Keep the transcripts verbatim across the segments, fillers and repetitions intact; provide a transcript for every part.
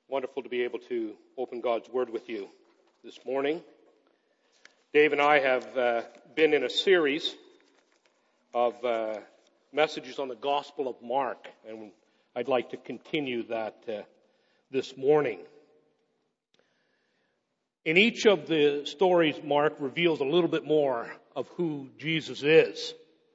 Wonderful to be able to open God's Word with you this morning. Dave and I have uh, been in a series of uh, messages on the Gospel of Mark, and I'd like to continue that uh, this morning. In each of the stories, Mark reveals a little bit more of who Jesus is.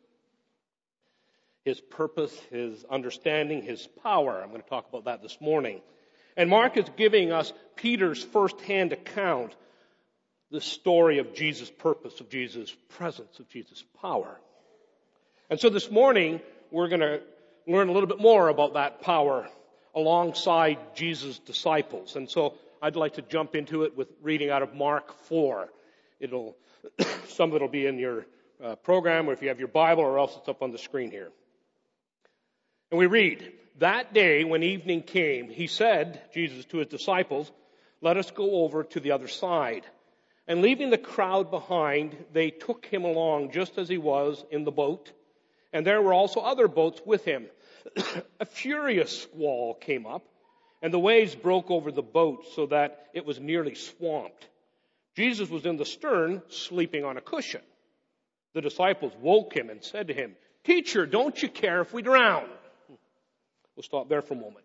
His purpose, his understanding, his power. I'm going to talk about that this morning. And Mark is giving us Peter's first-hand account, the story of Jesus' purpose, of Jesus' presence, of Jesus' power. And so this morning, we're going to learn a little bit more about that power alongside Jesus' disciples. And so I'd like to jump into it with reading out of Mark four. It'll, some of it will be in your uh, program, or if you have your Bible, or else it's up on the screen here. And we read, "That day when evening came, he said," Jesus to his disciples, "Let us go over to the other side." And leaving the crowd behind, they took him along just as he was in the boat. And there were also other boats with him. A furious squall came up, and the waves broke over the boat so that it was nearly swamped. Jesus was in the stern, sleeping on a cushion. The disciples woke him and said to him, "Teacher, don't you care if we drown?" We'll stop there for a moment.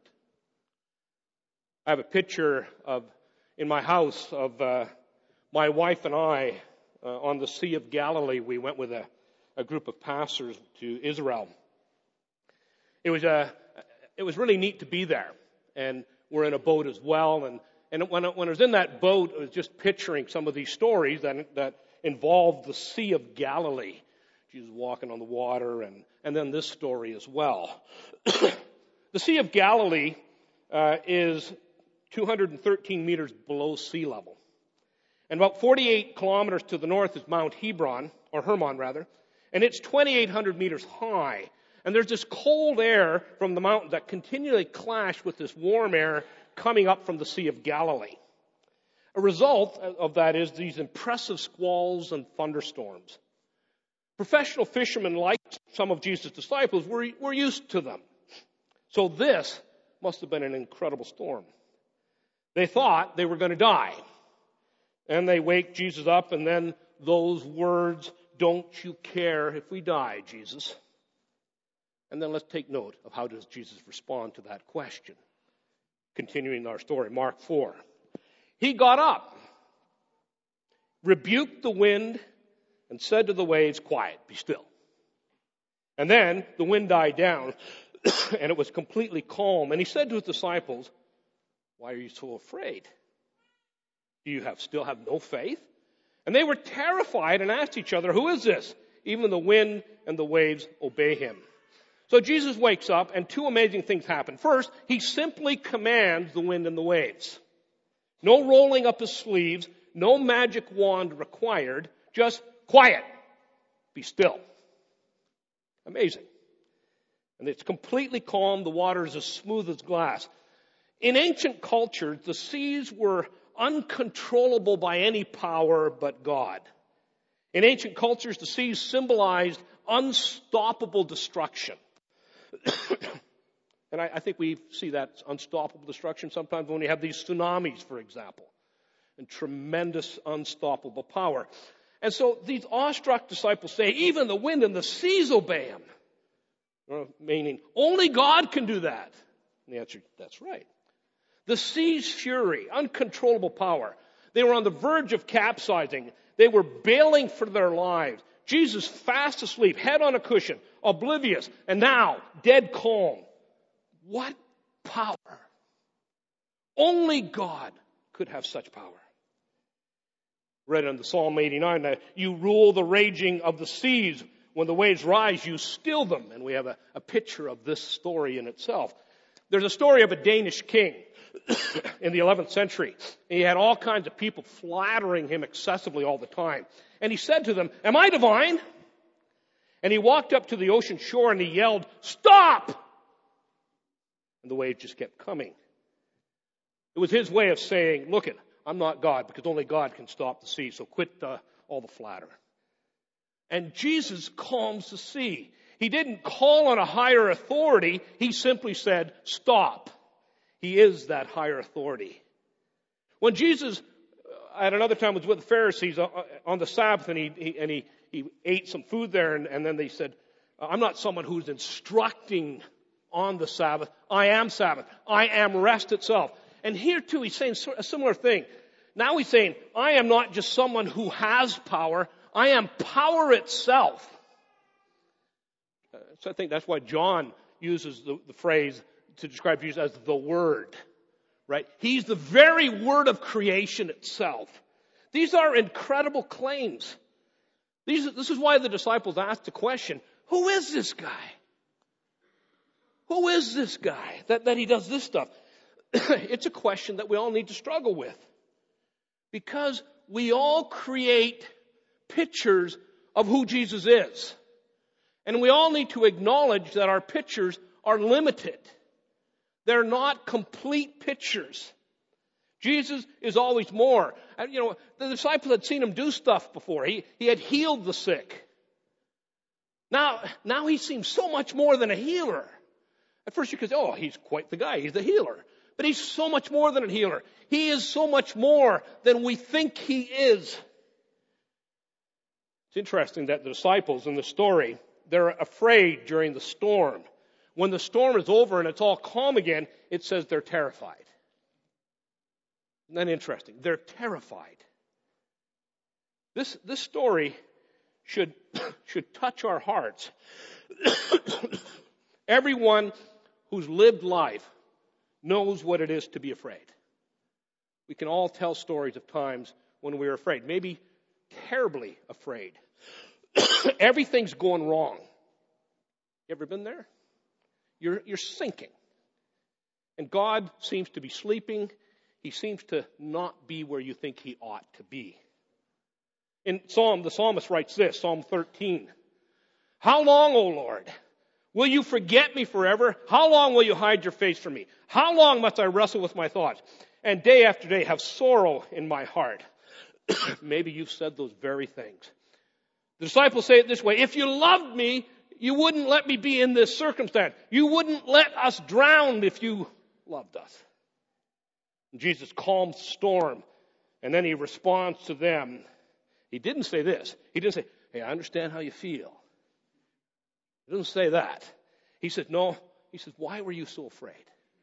I have a picture of in my house of uh, my wife and I uh, on the Sea of Galilee. We went with a, a group of pastors to Israel. It was a, it was really neat to be there, and we're in a boat as well. And and when I, when I was in that boat, I was just picturing some of these stories that that involved the Sea of Galilee. Jesus walking on the water, and and then this story as well. The Sea of Galilee uh, is two hundred thirteen meters below sea level. And about forty-eight kilometers to the north is Mount Hebron, or Hermon rather, and it's twenty-eight hundred meters high. And there's this cold air from the mountains that continually clash with this warm air coming up from the Sea of Galilee. A result of that is these impressive squalls and thunderstorms. Professional fishermen, like some of Jesus' disciples, were, were used to them. So this must have been an incredible storm. They thought they were going to die. And they wake Jesus up, and then those words, "Don't you care if we die, Jesus?" And then let's take note of how does Jesus respond to that question. Continuing our story, Mark four. He got up, rebuked the wind, and said to the waves, "Quiet, be still." And then the wind died down, and it was completely calm. And he said to his disciples, "Why are you so afraid? Do you have still have no faith?" And they were terrified and asked each other, "Who is this? Even the wind and the waves obey him." So Jesus wakes up, and two amazing things happen. First, he simply commands the wind and the waves. No rolling up his sleeves, no magic wand required, just quiet, be still. Amazing. And it's completely calm. The water is as smooth as glass. In ancient cultures, the seas were uncontrollable by any power but God. In ancient cultures, the seas symbolized unstoppable destruction. And I, I think we see that unstoppable destruction sometimes when we have these tsunamis, for example, and tremendous unstoppable power. And so these awestruck disciples say, even the wind and the seas obey him. Meaning, only God can do that. And the answer, that's right. The sea's fury, uncontrollable power. They were on the verge of capsizing. They were bailing for their lives. Jesus fast asleep, head on a cushion, oblivious, and now dead calm. What power! Only God could have such power. Read in the Psalm eighty-nine that you rule the raging of the seas. When the waves rise, you still them. And we have a, a picture of this story in itself. There's a story of a Danish king in the eleventh century. He had all kinds of people flattering him excessively all the time. And he said to them, "Am I divine?" And he walked up to the ocean shore and he yelled, "Stop!" And the waves just kept coming. It was his way of saying, "Look it, I'm not God, because only God can stop the sea, so quit uh, all the flatter." And Jesus calms the sea. He didn't call on a higher authority. He simply said, "Stop." He is that higher authority. When Jesus, at another time, was with the Pharisees on the Sabbath, and he, he and he, he ate some food there, and, and then they said, I'm not someone who's instructing on the Sabbath. I am Sabbath. I am rest itself. And here too, he's saying a similar thing. Now he's saying, I am not just someone who has power. I am power itself. So I think that's why John uses the, the phrase to describe Jesus as the Word. Right? He's the very Word of creation itself. These are incredible claims. These, this is why the disciples asked the question, who is this guy? Who is this guy that, that he does this stuff? It's a question that we all need to struggle with. Because we all create pictures of who Jesus is. And we all need to acknowledge that our pictures are limited. They're not complete pictures. Jesus is always more. And, you know, the disciples had seen him do stuff before. He, he had healed the sick. Now, now he seems so much more than a healer. At first you could say, oh, he's quite the guy. He's the healer. But he's so much more than a healer. He is so much more than we think he is. It's interesting that the disciples in the story, they're afraid during the storm. When the storm is over and it's all calm again, it says they're terrified. Isn't that interesting? They're terrified. This, this story should, should touch our hearts. Everyone who's lived life knows what it is to be afraid. We can all tell stories of times when we were afraid, maybe terribly afraid. Everything's going wrong. You ever been there? You're, you're sinking. And God seems to be sleeping. He seems to not be where you think he ought to be. In Psalm, the psalmist writes this, Psalm thirteen. How long, O Lord, will you forget me forever? How long will you hide your face from me? How long must I wrestle with my thoughts? And day after day have sorrow in my heart. Maybe you've said those very things. The disciples say it this way, if you loved me, you wouldn't let me be in this circumstance. You wouldn't let us drown if you loved us. And Jesus calms the storm, and then he responds to them. He didn't say this. He didn't say, hey, I understand how you feel. He doesn't say that. He said, no. He says, why were you so afraid?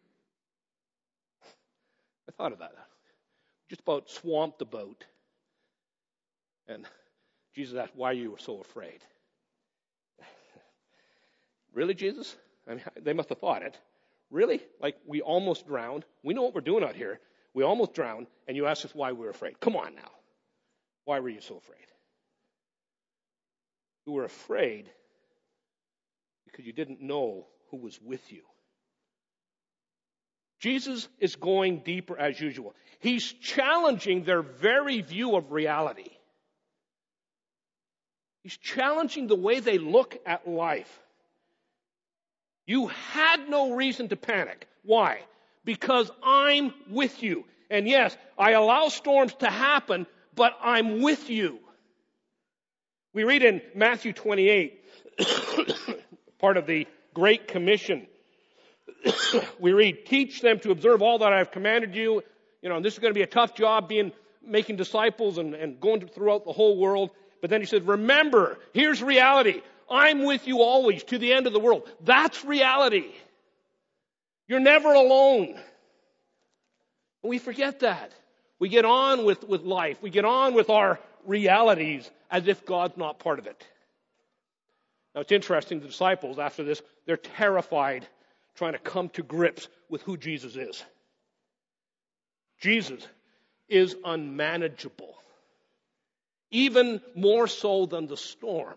I thought about that. Just about swamped the boat. And Jesus asked, why you were so afraid? Really, Jesus? I mean, they must have thought it. Really? Like, we almost drowned. We know what we're doing out here. We almost drowned, and you asked us why we were afraid. Come on now. Why were you so afraid? You were afraid because you didn't know who was with you. Jesus is going deeper as usual. He's challenging their very view of reality. He's challenging the way they look at life. You had no reason to panic. Why? Because I'm with you. And yes, I allow storms to happen, but I'm with you. We read in Matthew twenty-eight, part of the Great Commission. We read, teach them to observe all that I have commanded you. You know, and this is going to be a tough job being, making disciples and, and going throughout the whole world. But then he says, remember, here's reality. I'm with you always to the end of the world. That's reality. You're never alone. And we forget that. We get on with, with life. We get on with our realities as if God's not part of it. Now it's interesting, the disciples, after this, they're terrified trying to come to grips with who Jesus is. Jesus is unmanageable. Even more so than the storm.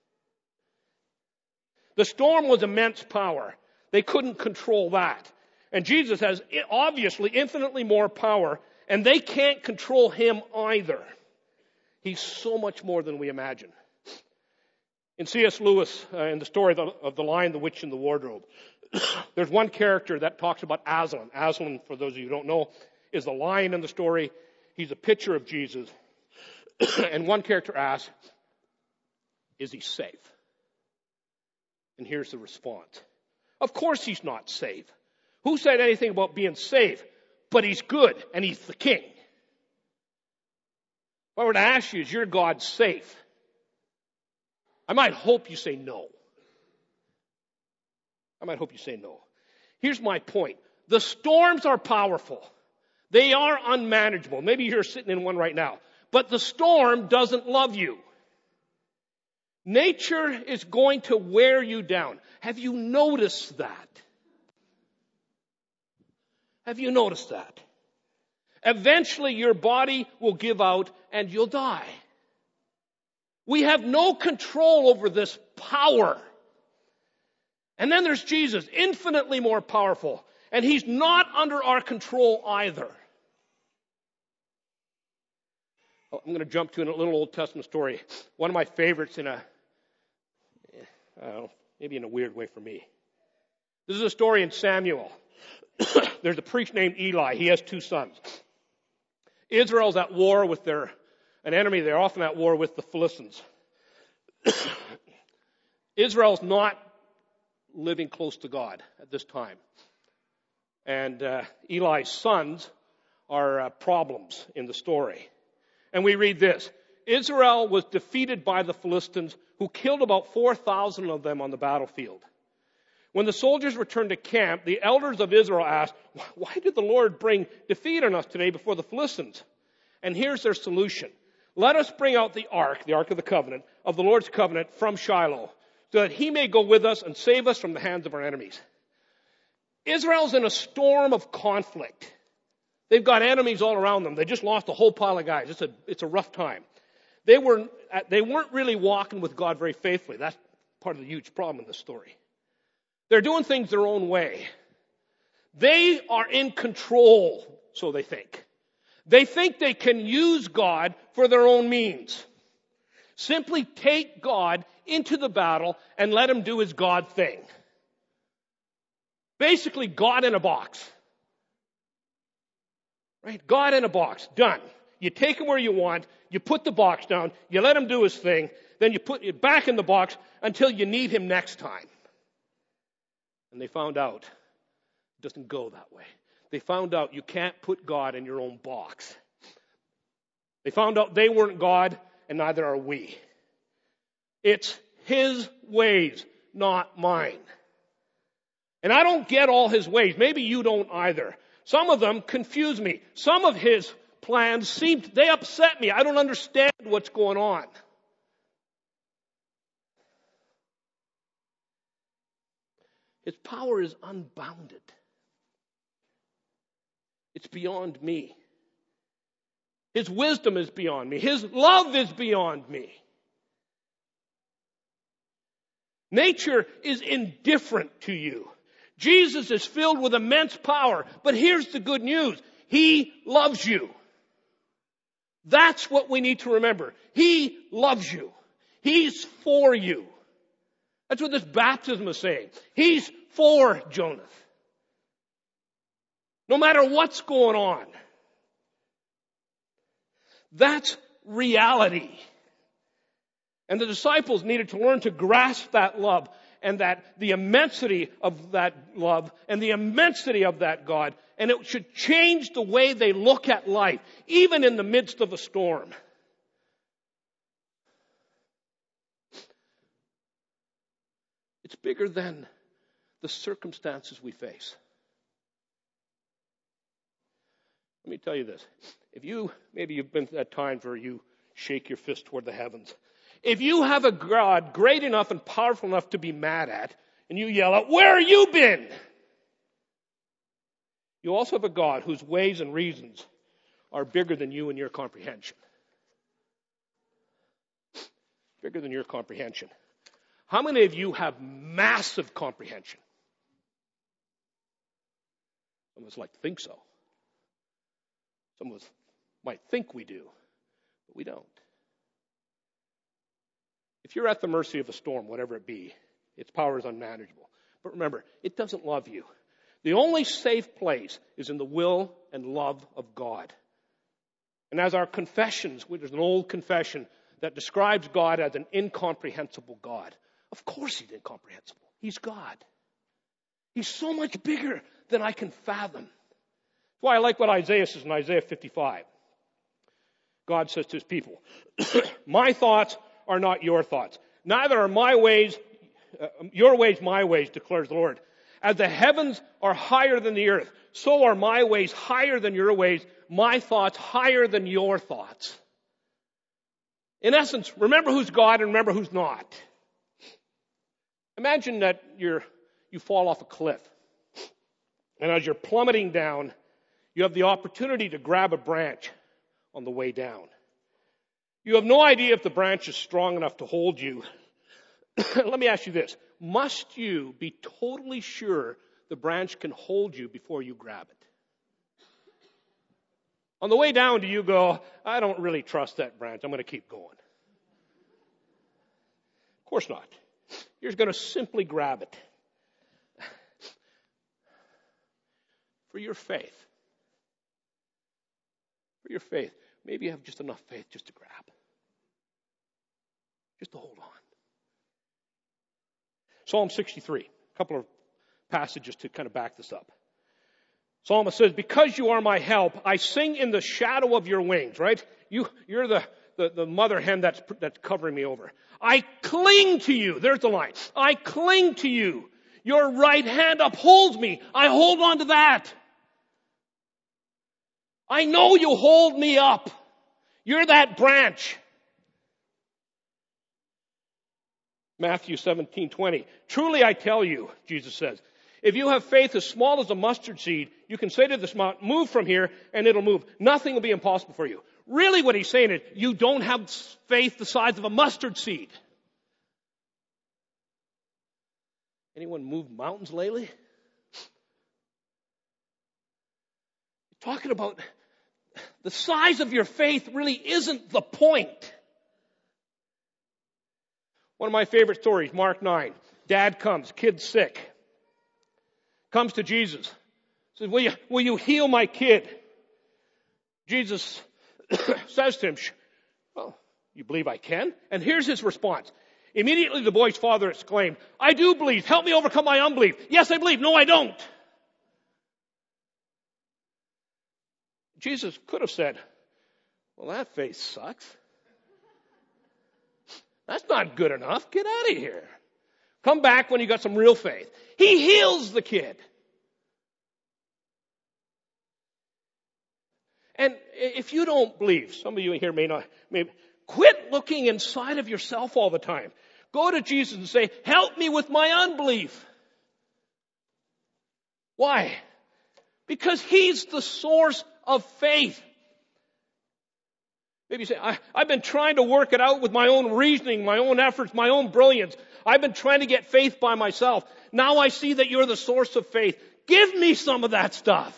The storm was immense power. They couldn't control that. And Jesus has obviously infinitely more power, and they can't control him either. He's so much more than we imagine. In C S Lewis, uh, in the story of the, of the Lion, the Witch, and the Wardrobe, there's one character that talks about Aslan. Aslan, for those of you who don't know, is the lion in the story. He's a picture of Jesus. And one character asks, is he safe? And here's the response. Of course he's not safe. Who said anything about being safe? But he's good, and he's the king. If I were to ask you, is your God safe? I might hope you say no. I might hope you say no. Here's my point. The storms are powerful. They are unmanageable. Maybe you're sitting in one right now. But the storm doesn't love you. Nature is going to wear you down. Have you noticed that? Have you noticed that? Eventually your body will give out and you'll die. We have no control over this power. And then there's Jesus, infinitely more powerful. And he's not under our control either. I'm going to jump to a little Old Testament story. One of my favorites in a, I don't know, maybe in a weird way for me. This is a story in Samuel. There's a priest named Eli. He has two sons. Israel's at war with their, an enemy. They're often at war with the Philistines. Israel's not living close to God at this time. And uh, Eli's sons are uh, problems in the story. And we read this. Israel was defeated by the Philistines, who killed about four thousand of them on the battlefield. When the soldiers returned to camp, the elders of Israel asked, why did the Lord bring defeat on us today before the Philistines? And here's their solution. Let us bring out the ark, the ark of the covenant, of the Lord's covenant from Shiloh, so that he may go with us and save us from the hands of our enemies. Israel's in a storm of conflict. They've got enemies all around them. They just lost a whole pile of guys. It's a, it's a rough time. They, were, they weren't really walking with God very faithfully. That's part of the huge problem in this story. They're doing things their own way. They are in control, so they think. They think they can use God for their own means. Simply take God into the battle and let him do his God thing. Basically, God in a box. Right? God in a box. Done. You take him where you want. You put the box down. You let him do his thing. Then you put it back in the box until you need him next time. And they found out it doesn't go that way. They found out you can't put God in your own box. They found out they weren't God, and neither are we. It's his ways, not mine. And I don't get all his ways. Maybe you don't either. Some of them confuse me. Some of his plans seem, they upset me. I don't understand what's going on. His power is unbounded. It's beyond me. His wisdom is beyond me. His love is beyond me. Nature is indifferent to you. Jesus is filled with immense power. But here's the good news. He loves you. That's what we need to remember. He loves you. He's for you. That's what this baptism is saying. He's for Jonah. No matter what's going on. That's reality. And the disciples needed to learn to grasp that love and that the immensity of that love and the immensity of that God. And it should change the way they look at life, even in the midst of a storm. It's bigger than the circumstances we face. Let me tell you this. If you, maybe you've been at times where you shake your fist toward the heavens. If you have a God great enough and powerful enough to be mad at, and you yell out, where have you been? You also have a God whose ways and reasons are bigger than you and your comprehension. Bigger than your comprehension. How many of you have massive comprehension? Some of us like to think so. Some of us might think we do, but we don't. If you're at the mercy of a storm, whatever it be, its power is unmanageable. But remember, it doesn't love you. The only safe place is in the will and love of God. And as our confessions, there's an old confession that describes God as an incomprehensible God. Of course he's incomprehensible. He's God. He's so much bigger than I can fathom. That's why I like what Isaiah says in Isaiah fifty-five. God says to his people, my thoughts are not your thoughts. Neither are my ways, uh, your ways my ways, declares the Lord. As the heavens are higher than the earth, so are my ways higher than your ways, my thoughts higher than your thoughts. In essence, remember who's God and remember who's not. Imagine that you're, you fall off a cliff. And as you're plummeting down, you have the opportunity to grab a branch on the way down. You have no idea if the branch is strong enough to hold you. Let me ask you this. Must you be totally sure the branch can hold you before you grab it? On the way down, do you go, I don't really trust that branch. I'm going to keep going. Of course not. You're going to simply grab it. For your faith. For your faith. Maybe you have just enough faith just to grab. Just to hold on. Psalm sixty-three. A couple of passages to kind of back this up. Psalmist says, because you are my help, I sing in the shadow of your wings, right? You, you're the, the, the mother hen that's, that's covering me over. I cling to you. There's the line. I cling to you. Your right hand upholds me. I hold on to that. I know you hold me up. You're that branch. Matthew seventeen twenty. Truly I tell you, Jesus says, if you have faith as small as a mustard seed, you can say to this mountain, move from here, and it'll move. Nothing will be impossible for you. Really what he's saying is, you don't have faith the size of a mustard seed. Anyone moved mountains lately? Talking about the size of your faith really isn't the point. One of my favorite stories, Mark nine. Dad comes, kid's sick. Comes to Jesus. Says, will you, will you heal my kid? Jesus says to him, well, you believe I can? And here's his response. Immediately the boy's father exclaimed, I do believe. Help me overcome my unbelief. Yes, I believe. No, I don't. Jesus could have said, well, that faith sucks. That's not good enough. Get out of here. Come back when you got some real faith. He heals the kid. And if you don't believe, some of you here may not, may quit looking inside of yourself all the time. Go to Jesus and say, help me with my unbelief. Why? Because he's the source of faith. Maybe you say, I, I've been trying to work it out with my own reasoning, my own efforts, my own brilliance. I've been trying to get faith by myself. Now I see that you're the source of faith. Give me some of that stuff.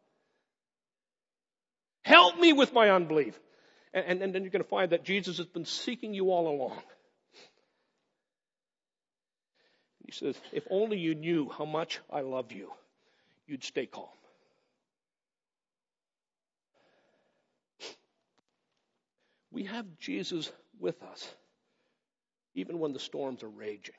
Help me with my unbelief. And, and, and then you're going to find that Jesus has been seeking you all along. He says, if only you knew how much I love you, you'd stay calm. We have Jesus with us, even when the storms are raging.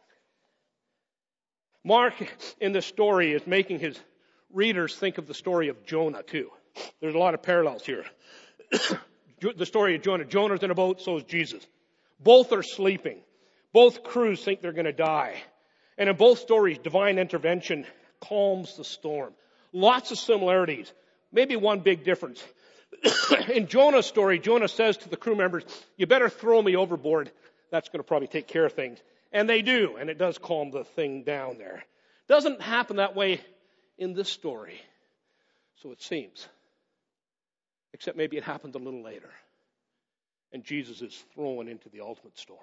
Mark, in this story, is making his readers think of the story of Jonah, too. There's a lot of parallels here. The story of Jonah. Jonah's in a boat, so is Jesus. Both are sleeping. Both crews think they're going to die. And in both stories, divine intervention calms the storm. Lots of similarities. Maybe one big difference. In Jonah's story, Jonah says to the crew members, you better throw me overboard. That's going to probably take care of things. And they do, and it does calm the thing down there. Doesn't happen that way in this story. So it seems. Except maybe it happened a little later. And Jesus is thrown into the ultimate storm.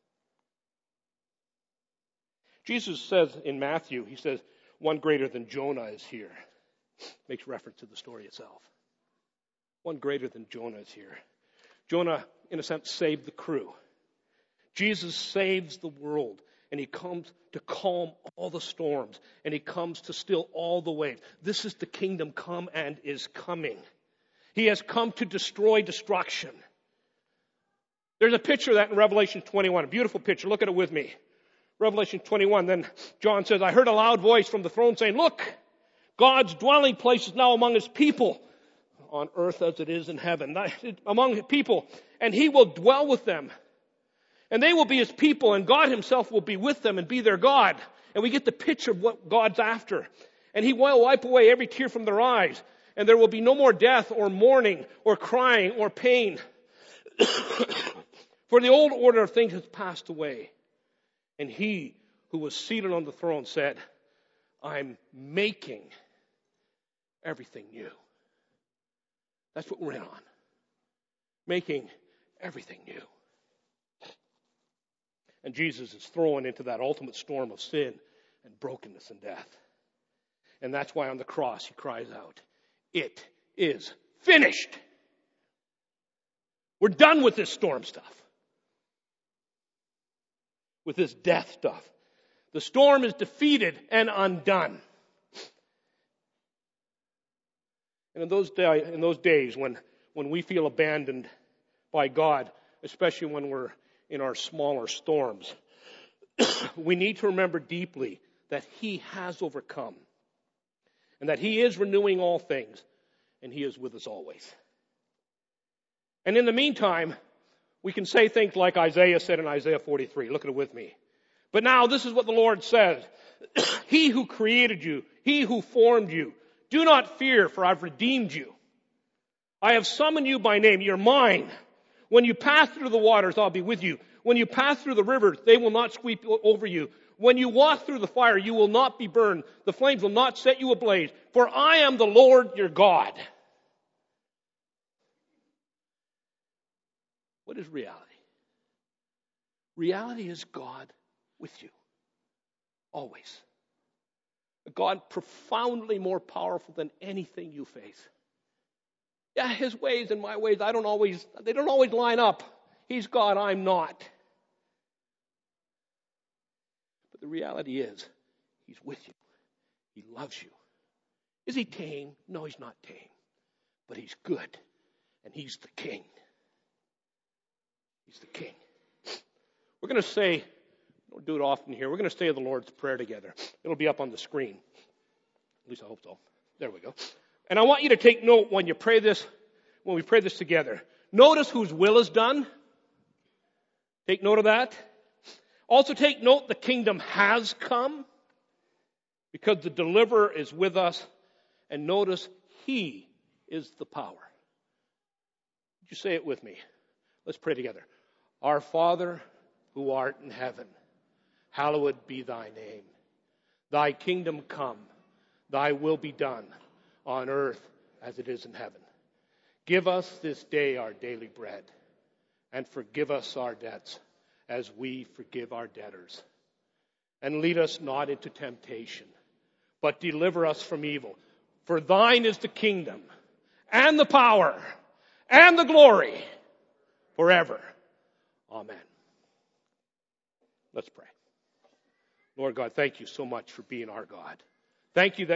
Jesus says in Matthew, he says, one greater than Jonah is here. Makes reference to the story itself. One greater than Jonah is here. Jonah, in a sense, saved the crew. Jesus saves the world. And he comes to calm all the storms. And he comes to still all the waves. This is the kingdom come and is coming. He has come to destroy destruction. There's a picture of that in Revelation twenty-one. A beautiful picture. Look at it with me. Revelation twenty-one. Then John says, I heard a loud voice from the throne saying, look, God's dwelling place is now among his people, on earth as it is in heaven, among people, and he will dwell with them. And they will be his people, and God himself will be with them and be their God. And we get the picture of what God's after. And he will wipe away every tear from their eyes. And there will be no more death or mourning or crying or pain. For the old order of things has passed away. And he who was seated on the throne said, I'm making everything new. That's what we're in on. Making everything new. And Jesus is thrown into that ultimate storm of sin and brokenness and death. And that's why on the cross he cries out, it is finished. We're done with this storm stuff. With this death stuff. The storm is defeated and undone. And in those, day, in those days when, when we feel abandoned by God, especially when we're in our smaller storms, we need to remember deeply that he has overcome and that he is renewing all things and he is with us always. And in the meantime, we can say things like Isaiah said in Isaiah forty-three. Look at it with me. But now this is what the Lord says. He who created you, he who formed you, do not fear, for I've redeemed you. I have summoned you by name. You're mine. When you pass through the waters, I'll be with you. When you pass through the rivers, they will not sweep over you. When you walk through the fire, you will not be burned. The flames will not set you ablaze. For I am the Lord your God. What is reality? Reality is God with you. Always. A God profoundly more powerful than anything you face. Yeah, his ways and my ways, I don't always, they don't always line up. He's God, I'm not. But the reality is, he's with you. He loves you. Is he tame? No, he's not tame. But he's good. And he's the king. He's the king. We're going to say, we don't do it often here, we're going to say the Lord's Prayer together. It'll be up on the screen. At least I hope so. There we go. And I want you to take note when you pray this, when we pray this together. Notice whose will is done. Take note of that. Also take note the kingdom has come because the deliverer is with us. And notice he is the power. Would you say it with me? Let's pray together. Our Father who art in heaven, hallowed be thy name. Thy kingdom come, thy will be done on earth as it is in heaven. Give us this day our daily bread, and forgive us our debts as we forgive our debtors. And lead us not into temptation, but deliver us from evil. For thine is the kingdom, and the power, and the glory, forever. Amen. Let's pray. Lord God, thank you so much for being our God. Thank you that